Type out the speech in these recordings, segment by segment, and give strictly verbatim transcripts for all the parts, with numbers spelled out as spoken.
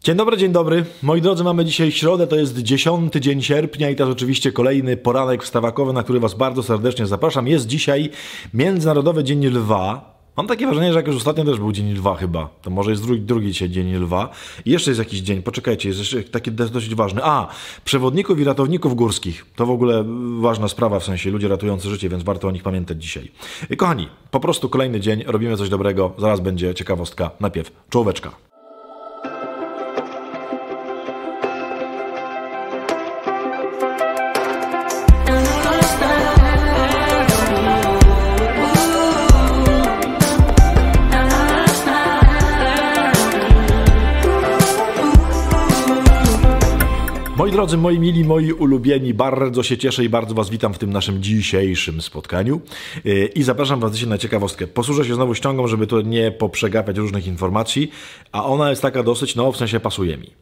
Dzień dobry, dzień dobry. Moi drodzy, mamy dzisiaj środę, to jest dziesiąty dzień sierpnia i to jest oczywiście kolejny poranek wstawakowy, na który Was bardzo serdecznie zapraszam. Jest dzisiaj Międzynarodowy Dzień Lwa. Mam takie wrażenie, że jak już ostatnio też był Dzień Lwa chyba. To może jest drugi, drugi dzisiaj Dzień Lwa. I jeszcze jest jakiś dzień, poczekajcie, jest jeszcze taki dosyć ważny. A, przewodników i ratowników górskich. To w ogóle ważna sprawa, w sensie ludzie ratujący życie, więc warto o nich pamiętać dzisiaj. I kochani, po prostu kolejny dzień, robimy coś dobrego, zaraz będzie ciekawostka. Najpierw czołóweczka. Moi drodzy, moi mili, moi ulubieni, bardzo się cieszę i bardzo Was witam w tym naszym dzisiejszym spotkaniu i zapraszam Was dzisiaj na ciekawostkę. Posłużę się znowu ściągą, żeby to nie poprzegapiać różnych informacji, a ona jest taka dosyć, no w sensie pasuje mi.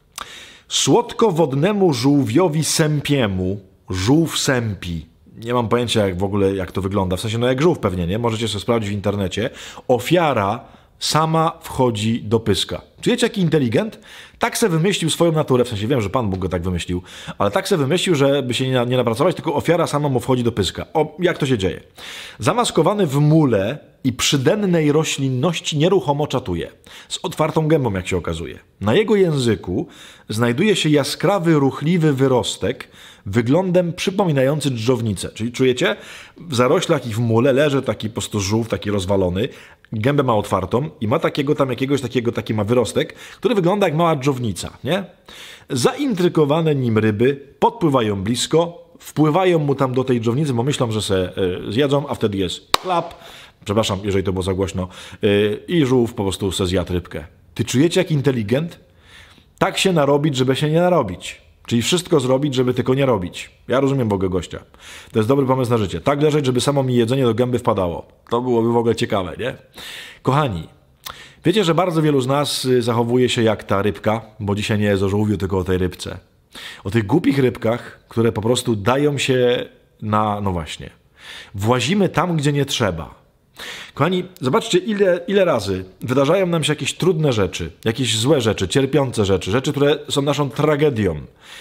Słodkowodnemu żółwiowi sępiemu, żółw sępi, nie mam pojęcia jak w ogóle jak to wygląda, w sensie no jak żółw pewnie, nie? Możecie sobie sprawdzić w internecie. Ofiara sama wchodzi do pyska. Czy wiecie jaki inteligent? Tak se wymyślił swoją naturę, w sensie wiem, że Pan Bóg go tak wymyślił, ale tak se wymyślił, żeby się nie, nie napracować, tylko ofiara sama mu wchodzi do pyska. O, jak to się dzieje? Zamaskowany w mule i przy dennej roślinności nieruchomo czatuje. Z otwartą gębą, jak się okazuje. Na jego języku znajduje się jaskrawy, ruchliwy wyrostek, wyglądem przypominający dżdżownicę. Czyli czujecie? W zaroślach i w mule leży taki po prostu żółw, taki rozwalony, gębę ma otwartą i ma takiego tam jakiegoś takiego, taki ma wyrostek, który wygląda jak mała dżdżownica, nie? Zaintrygowane nim ryby podpływają blisko, wpływają mu tam do tej dżdżownicy, bo myślą, że se y, zjedzą, a wtedy jest klap, przepraszam, jeżeli to było za głośno, y, i żółw po prostu se zjadł rybkę. Ty czujecie jak inteligent? Tak się narobić, żeby się nie narobić. Czyli wszystko zrobić, żeby tylko nie robić. Ja rozumiem Boga gościa. To jest dobry pomysł na życie. Tak leżeć, żeby samo mi jedzenie do gęby wpadało. To byłoby w ogóle ciekawe, nie? Kochani, wiecie, że bardzo wielu z nas zachowuje się jak ta rybka, bo dzisiaj nie jest o żółwiu, tylko o tej rybce. O tych głupich rybkach, które po prostu dają się na... no właśnie. Włazimy tam, gdzie nie trzeba. Kochani, zobaczcie, ile, ile razy wydarzają nam się jakieś trudne rzeczy, jakieś złe rzeczy, cierpiące rzeczy, rzeczy, które są naszą tragedią,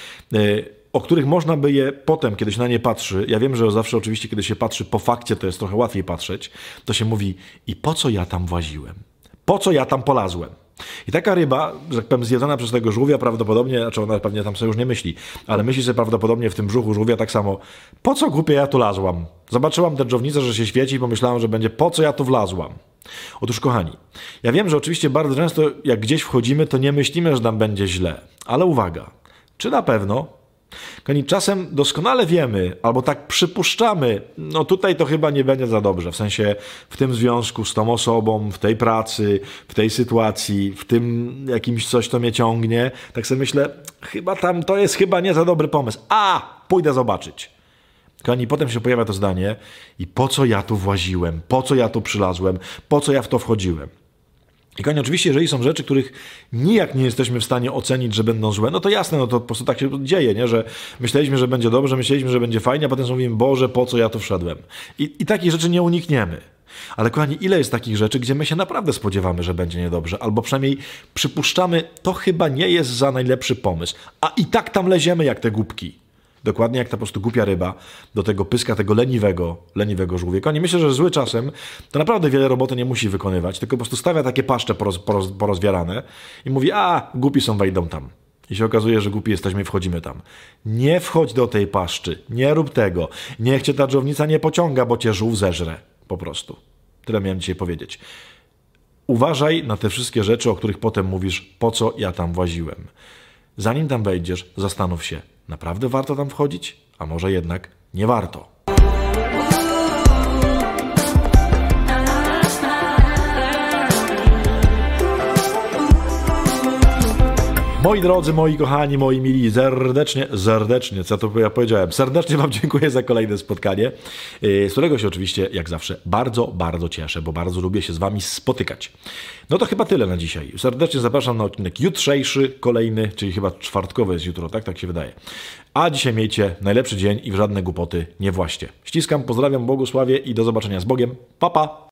yy, o których można by je potem, kiedy się na nie patrzy, ja wiem, że zawsze oczywiście, kiedy się patrzy po fakcie, to jest trochę łatwiej patrzeć, to się mówi, i po co ja tam właziłem? Po co ja tam polazłem? I taka ryba, że tak powiem, zjedzona przez tego żółwia prawdopodobnie, znaczy ona pewnie tam sobie już nie myśli, ale myśli sobie prawdopodobnie w tym brzuchu żółwia tak samo, po co głupie ja tu lazłam? Zobaczyłam tę dżdżownicę, że się świeci i pomyślałam, że będzie, po co ja tu wlazłam? Otóż kochani, ja wiem, że oczywiście bardzo często jak gdzieś wchodzimy, to nie myślimy, że nam będzie źle, ale uwaga, czy na pewno? Kochani, czasem doskonale wiemy, albo tak przypuszczamy, no tutaj to chyba nie będzie za dobrze, w sensie w tym związku z tą osobą, w tej pracy, w tej sytuacji, w tym jakimś coś, co mnie ciągnie, tak sobie myślę, chyba tam to jest chyba nie za dobry pomysł, a pójdę zobaczyć. Kochani, potem się pojawia to zdanie i po co ja tu właziłem, po co ja tu przylazłem, po co ja w to wchodziłem. I kochani, oczywiście, jeżeli są rzeczy, których nijak nie jesteśmy w stanie ocenić, że będą złe, no to jasne, no to po prostu tak się dzieje, nie? Że myśleliśmy, że będzie dobrze, myśleliśmy, że będzie fajnie, a potem mówimy, Boże, po co ja tu wszedłem? I, i takich rzeczy nie unikniemy. Ale kochani, ile jest takich rzeczy, gdzie my się naprawdę spodziewamy, że będzie niedobrze, albo przynajmniej przypuszczamy, to chyba nie jest za najlepszy pomysł, a i tak tam leziemy jak te głupki. Dokładnie jak ta po prostu głupia ryba do tego pyska, tego leniwego, leniwego żółwia. Kochani, myślę, że zły czasem to naprawdę wiele roboty nie musi wykonywać, tylko po prostu stawia takie paszcze poroz, poroz, porozwiarane i mówi, a głupi są, wejdą tam. I się okazuje, że głupi jesteśmy i wchodzimy tam. Nie wchodź do tej paszczy, nie rób tego. Niech cię ta dżdżownica nie pociąga, bo cię żółw zeżre. Po prostu. Tyle miałem dzisiaj powiedzieć. Uważaj na te wszystkie rzeczy, o których potem mówisz, po co ja tam właziłem. Zanim tam wejdziesz, zastanów się, naprawdę warto tam wchodzić? A może jednak nie warto? Moi drodzy, moi kochani, moi mili, serdecznie, serdecznie, co to ja powiedziałem, serdecznie Wam dziękuję za kolejne spotkanie, z którego się oczywiście, jak zawsze, bardzo, bardzo cieszę, bo bardzo lubię się z Wami spotykać. No to chyba tyle na dzisiaj. Serdecznie zapraszam na odcinek jutrzejszy, kolejny, czyli chyba czwartkowy jest jutro, tak? Tak się wydaje. A dzisiaj miejcie najlepszy dzień i w żadne głupoty nie właście. Ściskam, pozdrawiam, błogosławię i do zobaczenia z Bogiem. Pa, pa!